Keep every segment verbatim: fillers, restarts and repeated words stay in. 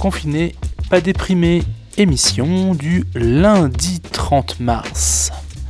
confiné, pas déprimé, émission du lundi trente mars.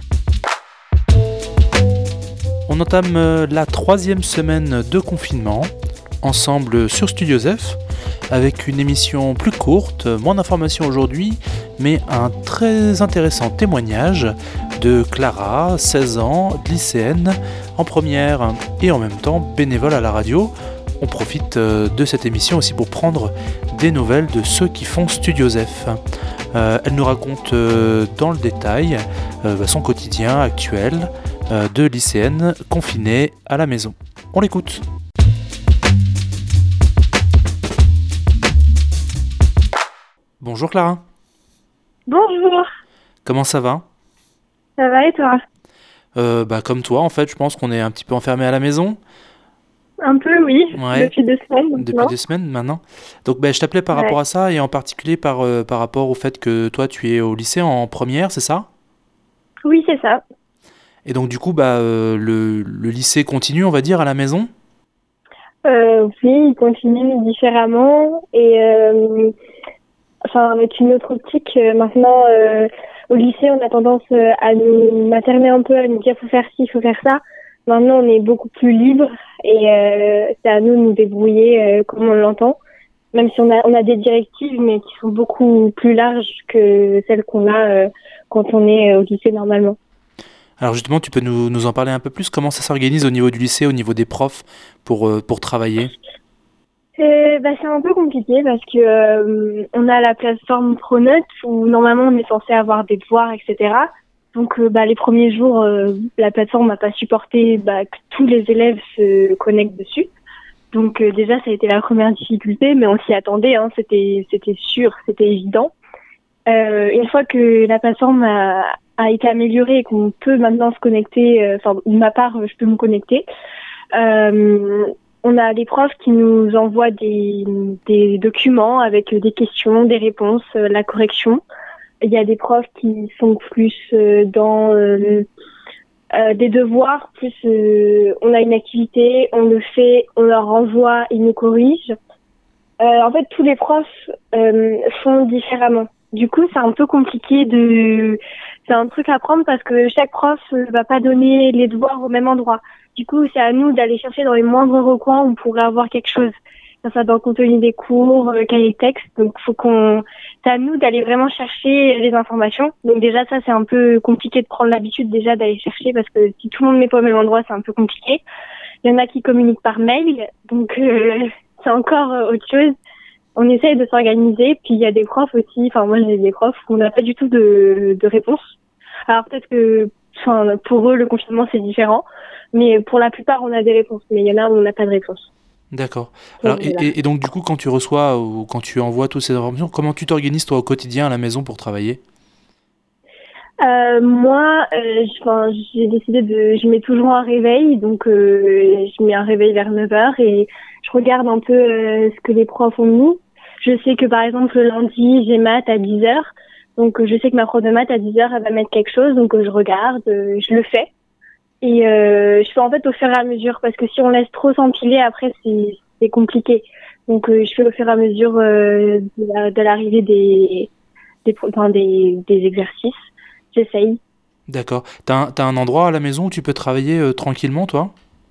On entame la troisième semaine de confinement, ensemble sur Studio Zef, avec une émission plus courte, moins d'informations aujourd'hui, mais un très intéressant témoignage de Clara, seize ans, lycéenne, en première et en même temps bénévole à la radio. On profite de cette émission aussi pour prendre des nouvelles de ceux qui font Studio Zef. Euh, elle nous raconte euh, dans le détail euh, son quotidien actuel euh, de lycéenne confinée à la maison. On l'écoute. Bonjour Clara. Bonjour. Comment ça va ? Ça va et toi ? euh, bah, Comme toi en fait, je pense qu'on est un petit peu enfermé à la maison. Un peu, oui, Ouais. depuis deux semaines maintenant. Depuis deux semaines maintenant. Donc bah, je t'appelais par Ouais. rapport à ça et en particulier par, euh, par rapport au fait que toi tu es au lycée en première, c'est ça ? Oui, c'est ça. Et donc du coup bah, euh, le, le lycée continue on va dire à la maison ? Euh, oui, il continue différemment et euh, enfin avec une autre optique. Euh, maintenant, euh, au lycée, on a tendance euh, à nous materner un peu, à nous dire faut faire ci, faut faire ça. Maintenant, on est beaucoup plus libre et euh, c'est à nous de nous débrouiller euh, comme on l'entend. Même si on a on a des directives, mais qui sont beaucoup plus larges que celles qu'on a euh, quand on est au lycée normalement. Alors justement, tu peux nous, nous en parler un peu plus ? Comment ça s'organise au niveau du lycée, au niveau des profs pour, euh, pour travailler ? Euh, bah, c'est un peu compliqué parce que euh, on a la plateforme Pronote où normalement on est censé avoir des devoirs, et cetera. Donc euh, bah, les premiers jours, euh, la plateforme n'a pas supporté bah, que tous les élèves se connectent dessus. Donc euh, déjà ça a été la première difficulté, mais on s'y attendait, hein, c'était c'était sûr, c'était évident. Euh, une fois que la plateforme a, a été améliorée et qu'on peut maintenant se connecter, enfin euh, de ma part je peux me connecter. Euh, On a des profs qui nous envoient des, des documents avec des questions, des réponses, euh, la correction. Il y a des profs qui sont plus euh, dans euh, euh, des devoirs, plus euh, on a une activité, on le fait, on leur renvoie, ils nous corrigent. Euh, en fait, tous les profs euh, font différemment. Du coup, c'est un peu compliqué de... C'est un truc à prendre parce que chaque prof ne va pas donner les devoirs au même endroit. Du coup, c'est à nous d'aller chercher dans les moindres recoins où on pourrait avoir quelque chose. Ça soit dans le contenu des cours, le cahier de texte. Donc, faut qu'on, c'est à nous d'aller vraiment chercher les informations. Donc, déjà, ça, c'est un peu compliqué de prendre l'habitude déjà d'aller chercher parce que si tout le monde met pas au même endroit, c'est un peu compliqué. Il y en a qui communiquent par mail. Donc, euh, c'est encore euh, autre chose. On essaye de s'organiser. Puis, il y a des profs aussi. Enfin, moi, j'ai des profs où on n'a pas du tout de, de réponse. Alors, peut-être que, enfin, pour eux, le confinement, c'est différent. Mais pour la plupart, on a des réponses. Mais il y en a où on n'a pas de réponse. D'accord. Alors, et, et, et donc du coup, quand tu reçois ou quand tu envoies toutes ces informations, comment tu t'organises toi au quotidien à la maison pour travailler ? Euh, moi, euh, enfin, j'ai décidé de, je mets toujours un réveil, donc euh, je mets un réveil vers neuf heures et je regarde un peu euh, ce que les profs ont mis. Je sais que par exemple le lundi j'ai maths à dix heures, donc euh, je sais que ma prof de maths à dix heures elle va mettre quelque chose, donc euh, je regarde, euh, je le fais et euh, je fais en fait au fur et à mesure parce que si on laisse trop s'empiler après c'est c'est compliqué. Donc euh, je fais au fur et à mesure euh, de, la, de l'arrivée des des, enfin, des des exercices. J'essaye. D'accord. T'as un, t'as un endroit à la maison où tu peux travailler euh, tranquillement, toi ?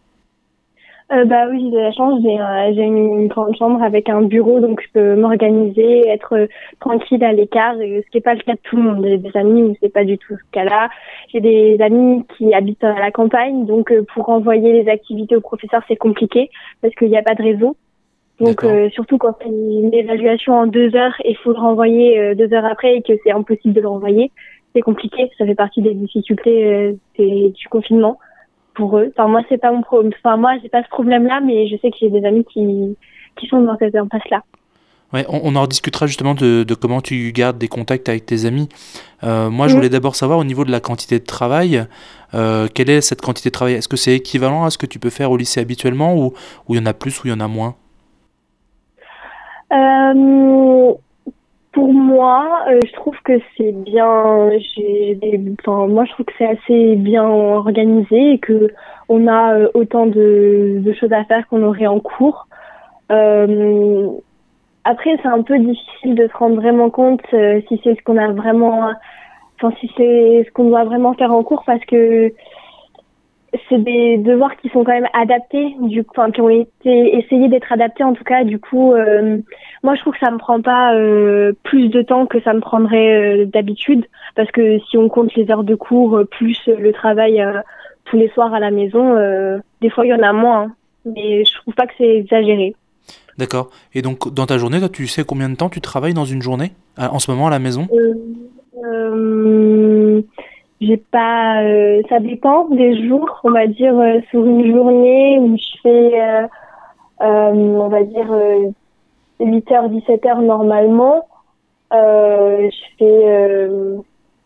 Euh, bah oui, j'ai de la chance, j'ai, euh, j'ai une, une grande chambre avec un bureau, donc je peux m'organiser, être euh, tranquille à l'écart, et ce qui n'est pas le cas de tout le monde. J'ai des amis où c'est pas du tout ce cas-là. J'ai des amis qui habitent à la campagne, donc euh, pour envoyer les activités aux professeurs, c'est compliqué, parce qu'il n'y a pas de réseau. Donc euh, surtout quand c'est une évaluation en deux heures et il faut le renvoyer euh, deux heures après et que c'est impossible de le renvoyer, c'est compliqué. Ça fait partie des difficultés euh, des, du confinement pour eux. Enfin moi c'est pas mon problème. Enfin moi j'ai pas ce problème-là, mais je sais que j'ai des amis qui qui sont dans cette impasse-là. Ouais, on, on en rediscutera justement de, de comment tu gardes des contacts avec tes amis. Euh, moi, je Mmh. voulais d'abord savoir au niveau de la quantité de travail, euh, quelle est cette quantité de travail ? Est-ce que c'est équivalent à ce que tu peux faire au lycée habituellement ou ou il y en a plus ou il y en a moins ? Euh, pour moi, euh, je trouve que c'est bien. J'ai des, enfin, moi, je trouve que c'est assez bien organisé et que on a euh, autant de, de choses à faire qu'on aurait en cours. Euh, après, c'est un peu difficile de se rendre vraiment compte euh, si c'est ce qu'on a vraiment, enfin si c'est ce qu'on doit vraiment faire en cours, parce que c'est des devoirs qui sont quand même adaptés, du coup, enfin qui ont été essayés d'être adaptés en tout cas. Du coup, euh, moi je trouve que ça me prend pas euh, plus de temps que ça me prendrait euh, d'habitude, parce que si on compte les heures de cours euh, plus le travail euh, tous les soirs à la maison, euh, des fois il y en a moins, hein, mais je trouve pas que c'est exagéré. D'accord. Et donc, dans ta journée, toi, tu sais combien de temps tu travailles dans une journée, à- en ce moment à la maison? Euh, euh, j'ai pas, euh, ça dépend des jours, on va dire euh, sur une journée où je fais, euh, euh, on va dire euh, huit heures dix-sept heures normalement. Euh, je fais euh,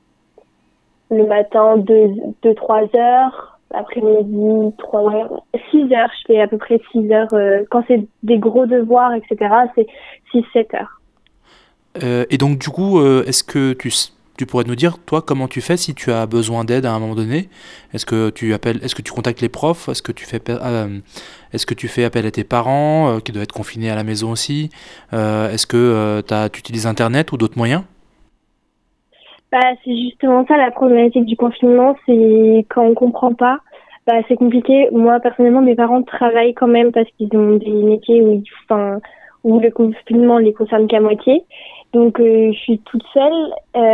le matin deux trois heures, l'après-midi trois heures, six heures. Je fais à peu près six heures. Euh, quand c'est des gros devoirs, et cetera, c'est six sept heures. Euh, et donc, du coup, euh, est-ce que tu, s- tu pourrais nous dire, toi, comment tu fais si tu as besoin d'aide à un moment donné? Est-ce que tu appelles, est-ce que tu contactes les profs? Est-ce que tu fais, pe- euh, est-ce que tu fais appel à tes parents, euh, qui doivent être confinés à la maison aussi? Euh, est-ce que euh, t'as- tu utilises Internet ou d'autres moyens? Bah, c'est justement ça la problématique du confinement, c'est quand on comprend pas, bah, c'est compliqué. Moi, personnellement, mes parents travaillent quand même parce qu'ils ont des métiers où, ils- enfin, où le confinement les concerne qu'à moitié. Donc, euh, je suis toute seule.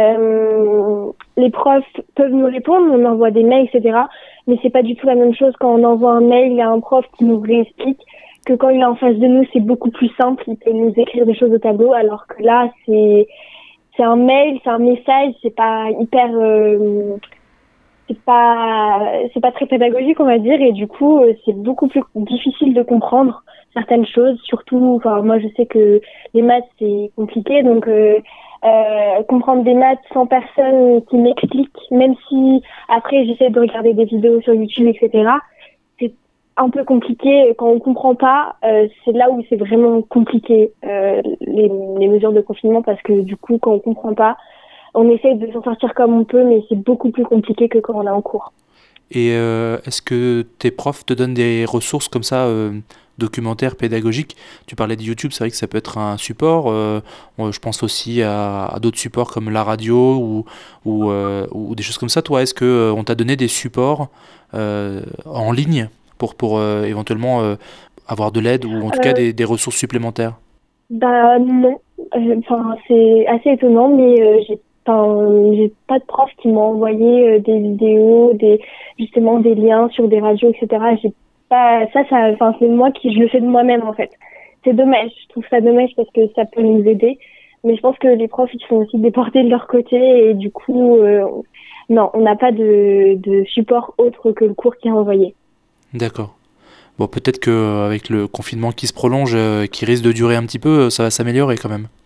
Euh, les profs peuvent nous répondre, on envoie des mails, et cetera. Mais c'est pas du tout la même chose quand on envoie un mail à un prof qui nous réexplique que quand il est en face de nous, c'est beaucoup plus simple. Il peut nous écrire des choses au tableau, alors que là, c'est c'est un mail, c'est un message, c'est pas hyper, euh, c'est pas, c'est pas très pédagogique, on va dire, et du coup, euh, c'est beaucoup plus difficile de comprendre certaines choses. Surtout, enfin, moi, je sais que les maths c'est compliqué, donc euh, euh, comprendre des maths sans personne qui m'explique, même si après j'essaie de regarder des vidéos sur YouTube, et cetera. C'est un peu compliqué quand on comprend pas. Euh, c'est là où c'est vraiment compliqué euh, les, les mesures de confinement, parce que du coup, quand on comprend pas, on essaie de s'en sortir comme on peut, mais c'est beaucoup plus compliqué que quand on est en cours. Et euh, est-ce que tes profs te donnent des ressources comme ça, euh, documentaires, pédagogiques? Tu parlais de YouTube, c'est vrai que ça peut être un support. Euh, on- je pense aussi à, à d'autres supports comme la radio ou, ou, euh, ou des choses comme ça. Toi, est-ce que euh, on t'a donné des supports euh, en ligne pour, pour euh, éventuellement euh, avoir de l'aide ou en tout cas Euh, des, des ressources supplémentaires? Bah non, Euh, enfin c'est assez étonnant, mais euh, j'ai enfin, j'ai pas de prof qui m'a envoyé euh, des vidéos, des justement des liens sur des radios, et cetera. J'ai pas ça, ça, enfin c'est moi qui je le fais de moi-même en fait. C'est dommage, je trouve ça dommage parce que ça peut nous aider, mais je pense que les profs ils sont aussi déportés de leur côté et du coup euh, non, on n'a pas de de support autre que le cours qui est envoyé. D'accord. Bon, peut-être que euh, avec le confinement qui se prolonge, euh, qui risque de durer un petit peu, euh, ça va s'améliorer quand même.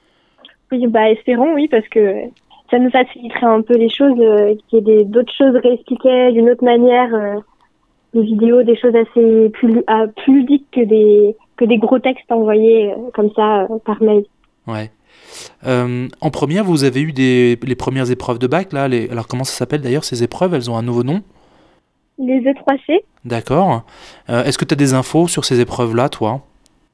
Oui, bah espérons, oui, parce que ça nous faciliterait un peu les choses, euh, qu'il y ait des- d'autres choses réexpliquées d'une autre manière, euh, des vidéos, des choses assez plus, lu- ah, plus ludiques que des, que des gros textes envoyés euh, comme ça euh, par mail. Ouais. Euh, en première, vous avez eu des, les premières épreuves de bac, là. Les, alors, comment ça s'appelle d'ailleurs ces épreuves? Elles ont un nouveau nom? Les E trois C, D'accord. Euh, est-ce que tu as des infos sur ces épreuves-là, toi?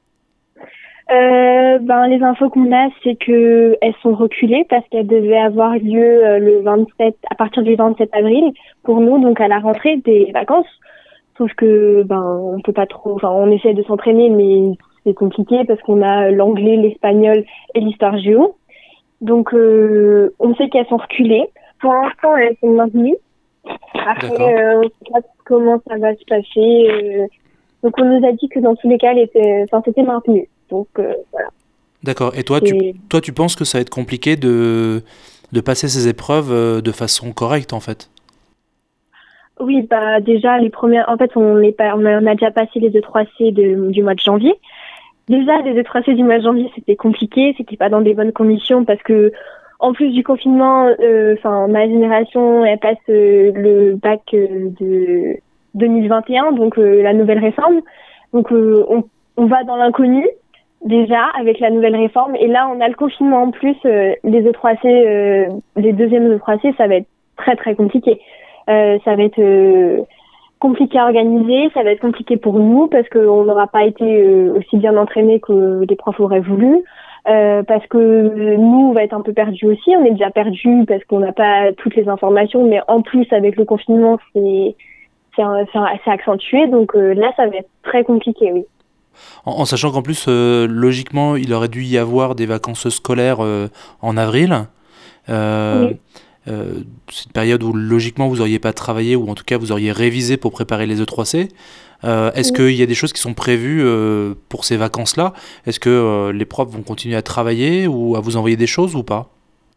euh, ben, les infos qu'on a, c'est que elles sont reculées parce qu'elles devaient avoir lieu euh, le vingt-sept, à partir du vingt-sept avril pour nous, donc à la rentrée des vacances. Sauf que ben on peut pas trop, enfin on essaie de s'entraîner, mais c'est compliqué parce qu'on a l'anglais, l'espagnol et l'histoire géo. Donc euh, on sait qu'elles sont reculées. Pour l'instant elles sont maintenues. D'accord. Après euh, on sait pas comment ça va se passer. euh. Donc on nous a dit que dans tous les cas elle était, enfin c'était maintenu. Donc euh, voilà. D'accord. Et toi, tu, C'est toi, tu penses que ça va être compliqué de, de passer ces épreuves euh, de façon correcte, en fait? oui, bah déjà les premières, en fait on est pas, on a, on a déjà passé les deux trois C de, du mois de janvier. Déjà, les deux trois C du mois de janvier, c'était compliqué, c'était pas dans des bonnes conditions parce que, en plus du confinement, enfin, euh, ma génération, elle passe euh, le bac euh, de deux mille vingt et un, donc euh, la nouvelle réforme. Donc, euh, on, on va dans l'inconnu, déjà, avec la nouvelle réforme. Et là, on a le confinement en plus, euh, les E trois C, euh, les deuxièmes E trois C, ça va être très, très compliqué. Euh, ça va être... Euh, compliqué à organiser, ça va être compliqué pour nous parce qu'on n'aura pas été euh, aussi bien entraînés que les profs auraient voulu. Euh, parce que nous, on va être un peu perdus aussi. On est déjà perdus parce qu'on n'a pas toutes les informations, mais en plus, avec le confinement, c'est, c'est, un- c'est, un- c'est accentué. Donc euh, là, ça va être très compliqué, oui. En, en sachant qu'en plus, euh, logiquement, il aurait dû y avoir des vacances scolaires euh, en avril. Euh, Oui. euh, c'est une période où logiquement vous auriez pas travaillé ou en tout cas vous auriez révisé pour préparer les E trois C. Euh, est-ce Oui. qu'il y a des choses qui sont prévues euh, pour ces vacances-là? Est-ce que euh, les profs vont continuer à travailler ou à vous envoyer des choses ou pas?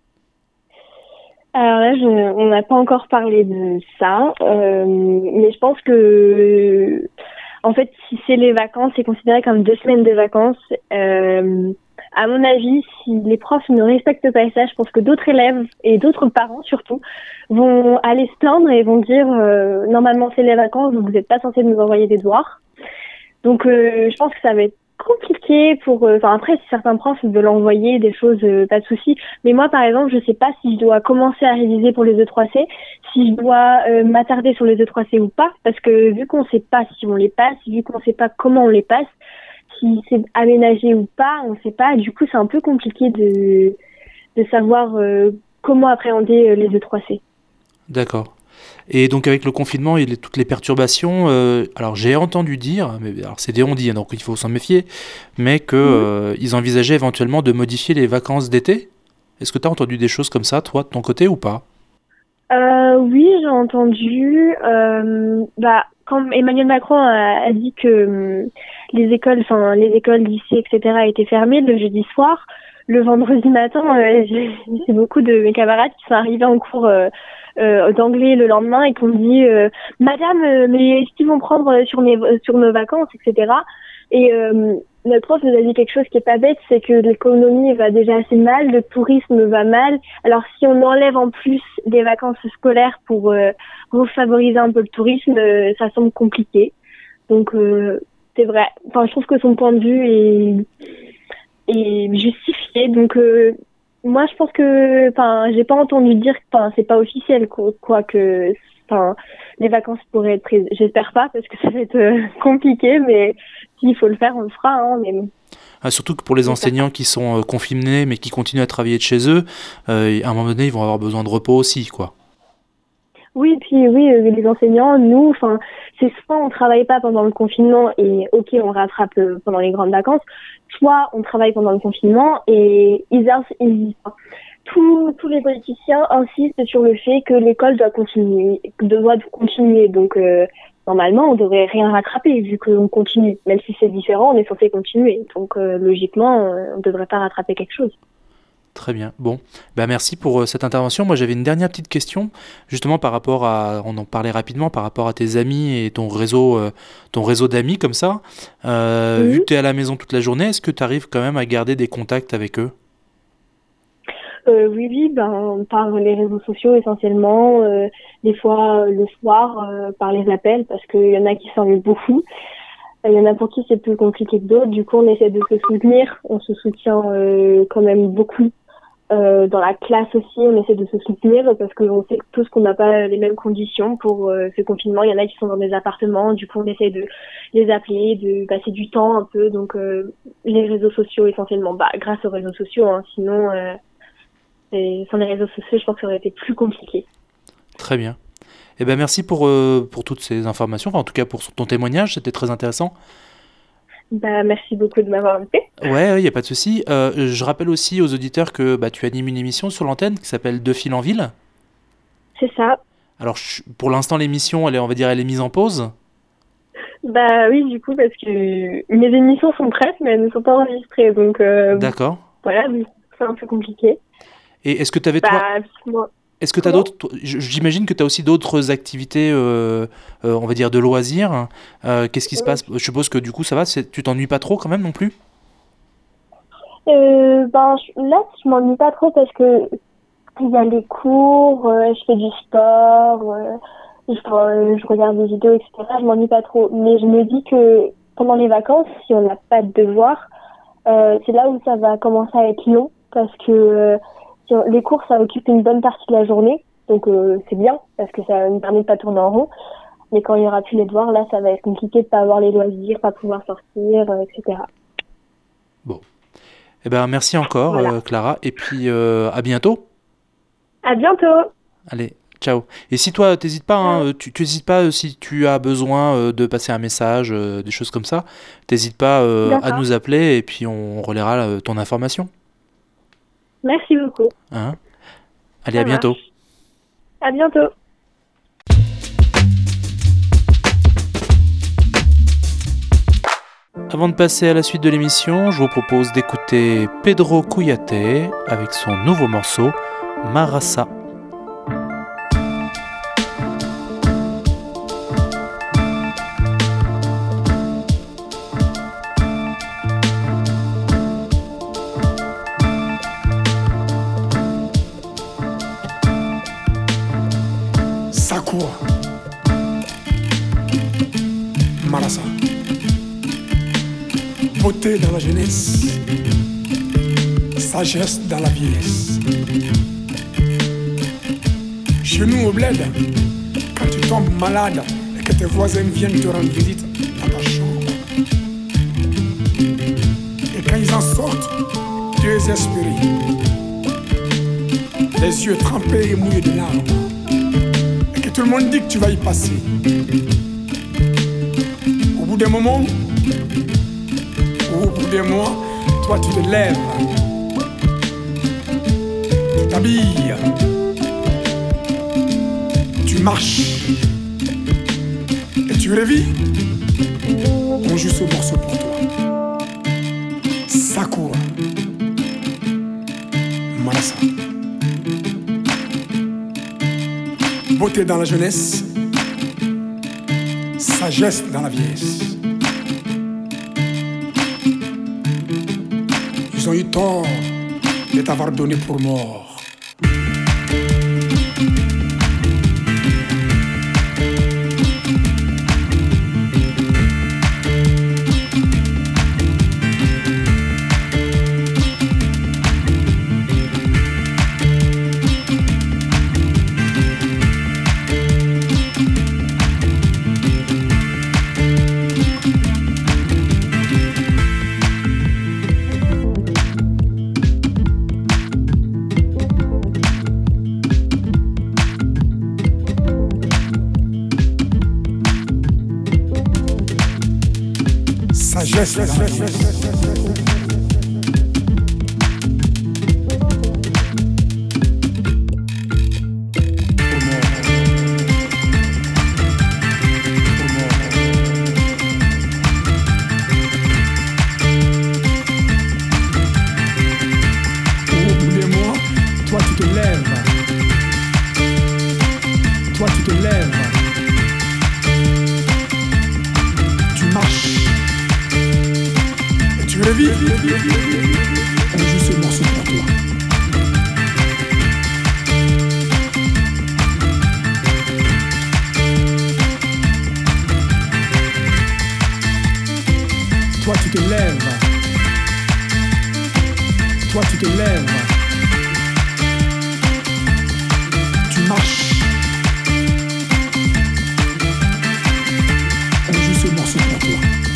Alors là, je, on n'a pas encore parlé de ça, euh, mais je pense que, en fait, si c'est les vacances, c'est considéré comme deux semaines de vacances. Euh, à mon avis, si les profs ne respectent pas ça, je pense que d'autres élèves et d'autres parents surtout vont aller se plaindre et vont dire euh, normalement c'est les vacances, donc vous n'êtes pas censé nous envoyer des devoirs. Donc, euh, je pense que ça va être compliqué pour. euh, Enfin, après, si certains profs veulent envoyer des choses, euh, pas de souci. Mais moi, par exemple, je sais pas si je dois commencer à réviser pour les E trois C, si je dois euh, m'attarder sur les E trois C ou pas, parce que vu qu'on sait pas si on les passe, vu qu'on sait pas comment on les passe, si c'est aménagé ou pas, on sait pas. Du coup, c'est un peu compliqué de de savoir euh, comment appréhender euh, les E trois C. D'accord. Et donc avec le confinement et les- toutes les perturbations, euh, alors j'ai entendu dire, mais alors c'est des on-dit, hein, donc il faut s'en méfier, mais que Mhm. euh, ils envisageaient éventuellement de modifier les vacances d'été. Est-ce que tu as entendu des choses comme ça, toi, de ton côté ou pas? Euh, oui, j'ai entendu. Euh, bah, quand Emmanuel Macron a, a dit que hum, les écoles, enfin les écoles, lycées, et cetera étaient fermées le jeudi soir, le vendredi matin, euh, j'ai c'est beaucoup de mes camarades qui sont arrivés en cours euh, euh, d'anglais le lendemain et qui ont dit euh, Madame, euh, mais est-ce qu'ils vont prendre sur mes sur nos vacances, et cetera. Et euh, notre prof nous a dit quelque chose qui est pas bête, c'est que l'économie va déjà assez mal, le tourisme va mal. Alors si on enlève en plus des vacances scolaires pour euh, refavoriser un peu le tourisme, euh, ça semble compliqué. Donc euh, c'est vrai. Enfin, je trouve que son point de vue est, est justifié. Donc euh, moi, je pense que, enfin, j'ai pas entendu dire que, enfin, c'est pas officiel quoi, quoi que, enfin, les vacances pourraient être prises. J'espère pas parce que ça va être euh, compliqué, mais s'il faut le faire, on le fera. Hein, mais bon, Ah, surtout que pour les j'espère pas. enseignants qui sont euh, confinés mais qui continuent à travailler de chez eux, euh, à un moment donné, ils vont avoir besoin de repos aussi, quoi. Oui, puis oui, euh, les enseignants, nous, enfin, c'est soit on travaille pas pendant le confinement et ok, on rattrape euh, pendant les grandes vacances, soit on travaille pendant le confinement et ils, ins- ils enfin, tous, tous les politiciens insistent sur le fait que l'école doit continuer, doit continuer. Donc euh, normalement, on devrait rien rattraper vu qu'on continue. Même si c'est différent, on est censé continuer. Donc euh, logiquement, euh, on devrait pas rattraper quelque chose. Très bien. Bon, bah merci pour euh, cette intervention. Moi, j'avais une dernière petite question, justement par rapport à, on en parlait rapidement, par rapport à tes amis et ton réseau, euh, ton réseau d'amis comme ça. Euh, vu que tu es à la maison toute la journée, est-ce que tu arrives quand même à garder des contacts avec eux? Euh, oui, oui, ben, par les réseaux sociaux essentiellement, euh, des fois euh, le soir euh, par les appels parce qu'il y en a qui s'ennuient beaucoup. Euh, Il y en a pour qui c'est plus compliqué que d'autres. Du coup, on essaie de se soutenir. On se soutient euh, quand même beaucoup. Euh, dans la classe aussi, on essaie de se soutenir parce qu'on sait tous qu'on n'a pas les mêmes conditions pour euh, ce confinement. Il y en a qui sont dans des appartements. Du coup, on essaie de les appeler, de passer du temps un peu. Donc, euh, les réseaux sociaux essentiellement. Bah, grâce aux réseaux sociaux. Hein. Sinon... Euh, et sans les réseaux sociaux, je pense que ça aurait été plus compliqué. Très bien. Eh ben merci pour, euh, pour toutes ces informations, enfin, en tout cas pour ton témoignage, c'était très intéressant. Bah, merci beaucoup de m'avoir invité. Ouais, il n'y a pas de souci. Euh, je rappelle aussi aux auditeurs que bah, tu animes une émission sur l'antenne qui s'appelle De fil en ville. C'est ça. Alors je- pour l'instant l'émission, elle est, on va dire, elle est mise en pause. Bah oui, du coup, parce que mes émissions sont prêtes, mais elles ne sont pas enregistrées. Donc euh, D'accord. voilà, oui, c'est un peu compliqué. Et est-ce que tu avais toi, Bah, moi, est-ce que tu as comment? d'autres, toi- j- j'imagine que tu as aussi d'autres activités, euh, euh, on va dire, de loisirs. Euh, qu'est-ce qui se Oui. passe? Je suppose que du coup ça va, c'est- tu t'ennuies pas trop quand même non plus? Euh, ben, je- là, je m'ennuie pas trop parce que il y a les cours, euh, je fais du sport, euh, je, euh, je regarde des vidéos, et cetera. Je m'ennuie pas trop. Mais je me dis que pendant les vacances, si on n'a pas de devoirs, Euh, c'est là où ça va commencer à être long parce que euh, si on- les cours ça occupe une bonne partie de la journée, donc euh, c'est bien parce que ça nous permet de pas tourner en rond. Mais quand il y aura plus les devoirs, là, ça va être compliqué de pas avoir les loisirs, pas pouvoir sortir, euh, et cetera. Bon. Eh ben, merci encore, Voilà. euh, Clara. Et puis, euh, à bientôt. À bientôt. Allez, ciao. Et si toi, t'hésites pas, hein, Ciao. euh, tu t'hésites pas euh, si tu as besoin euh, de passer un message, euh, des choses comme ça, t'hésites pas euh, à D'accord. nous appeler et puis on relaiera euh, ton information. Merci beaucoup. Hein. Allez, Ça à bientôt. marche. À bientôt. Avant de passer à la suite de l'émission, je vous propose d'écouter Pedro Cuyate avec son nouveau morceau Marasa. Sakura Marasa. Beauté dans la jeunesse, sagesse dans la vieillesse. Chez nous au bled, quand tu tombes malade et que tes voisins viennent te rendre visite dans ta chambre, et quand ils en sortent, désespérés, les yeux trempés et mouillés de larmes, et que tout le monde dit que tu vas y passer, au bout d'un moment, au bout des mois, toi tu te lèves, tu t'habilles, tu marches et tu revis. On joue ce morceau pour toi. Sakura Marasa. Beauté dans la jeunesse, sagesse dans la vieillesse. Ils ont eu tort de t'avoir donné pour mort. Sagesse dans la vieillesse. On joue ce morceau pour toi. Toi tu te lèves. Toi tu te lèves. Tu marches. On joue ce morceau pour toi.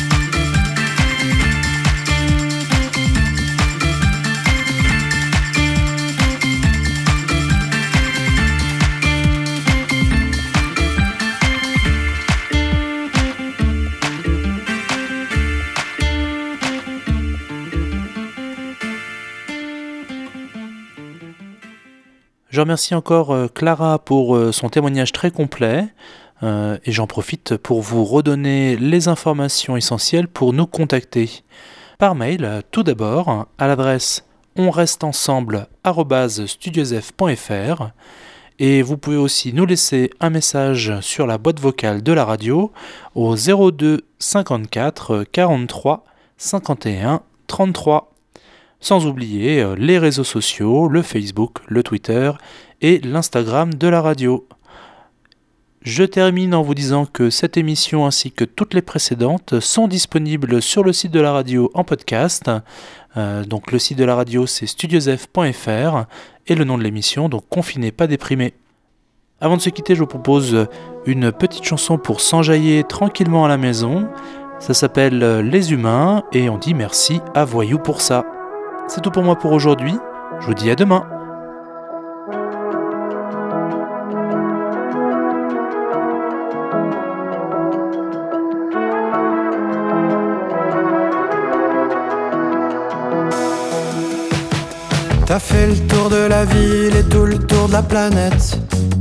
Je remercie encore euh, Clara pour euh, son témoignage très complet euh, et j'en profite pour vous redonner les informations essentielles pour nous contacter. Par mail, tout d'abord, à l'adresse onresteensemble arobase studiosf point f r et vous pouvez aussi nous laisser un message sur la boîte vocale de la radio au zéro deux cinquante-quatre quarante-trois cinquante et un trente-trois. Sans oublier les réseaux sociaux, le Facebook, le Twitter et l'Instagram de la radio. Je termine en vous disant que cette émission ainsi que toutes les précédentes sont disponibles sur le site de la radio en podcast. Euh, donc le site de la radio c'est studiosf point f r et le nom de l'émission donc Confiné pas déprimé. Avant de se quitter, je vous propose une petite chanson pour s'enjailler tranquillement à la maison. Ça s'appelle Les Humains et on dit merci à Voyou pour ça. C'est tout pour moi pour aujourd'hui. Je vous dis à demain. T'as fait le tour de la ville et tout le tour de la planète.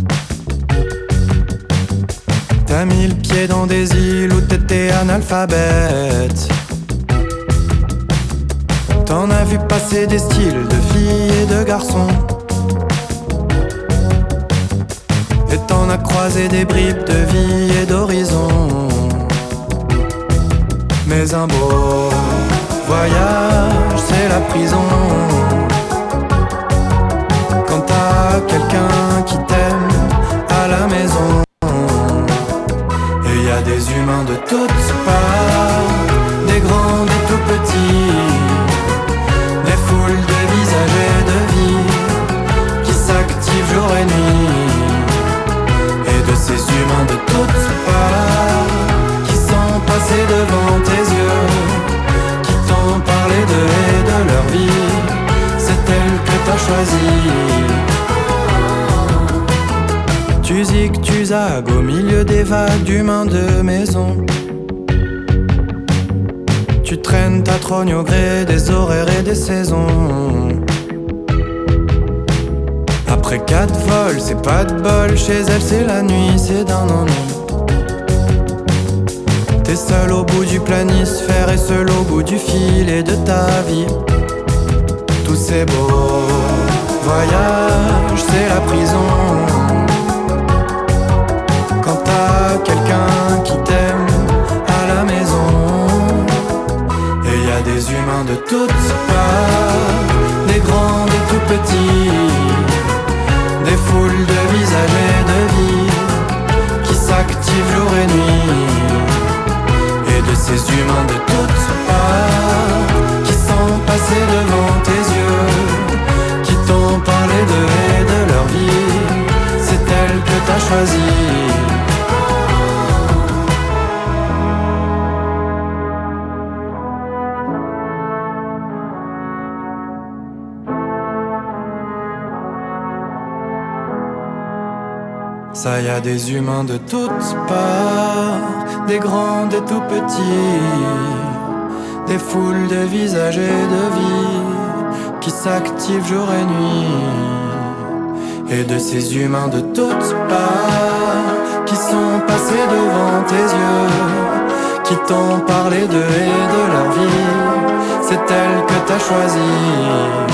T'as mis le pied dans des îles où t'étais analphabète. T'en as vu passer des styles de filles et de garçons. Et t'en as croisé des bribes de vie et d'horizon. Mais un beau voyage, c'est la prison. Quand t'as quelqu'un qui t'aime à la maison. Et y a des humains de toutes parts, des grands, des tout petits, des foules de visages et de vies qui s'activent jour et nuit. Et de ces humains de toutes parts qui sont passés devant tes yeux, qui t'ont parlé d'eux et de leur vie. C'est elle que t'as choisie. Tu zig, tu zagues au milieu des vagues d'humains de maison. Tu traînes ta trogne au gré des horaires et des saisons. Après quatre vols, c'est pas de bol. Chez elle, c'est la nuit, c'est d'un ennui. T'es seul au bout du planisphère et seul au bout du filet de ta vie. Tous ces beaux voyages, c'est la prison. Quand t'as quelqu'un qui t'aime à la maison. Et y a des humains de toutes parts, des grands, des tout petits, des foules de visages et de vies qui s'activent jour et nuit. Et de ces humains de toutes parts qui sont passés devant tes yeux, qui t'ont parlé d'eux et de leur vie. C'est elle que t'as choisie. Ça y a des humains de toutes parts, des grands, des tout petits, des foules de visages et de vies qui s'activent jour et nuit. Et de ces humains de toutes parts qui sont passés devant tes yeux, qui t'ont parlé d'eux et de leur vie. C'est elle que t'as choisie.